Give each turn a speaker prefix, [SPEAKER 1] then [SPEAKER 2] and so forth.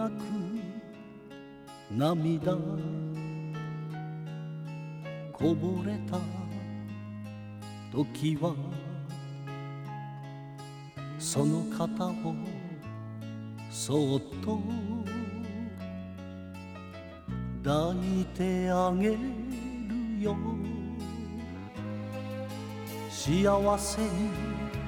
[SPEAKER 1] なく涙こぼれた時はその肩をそっと抱いてあげるよ。幸せに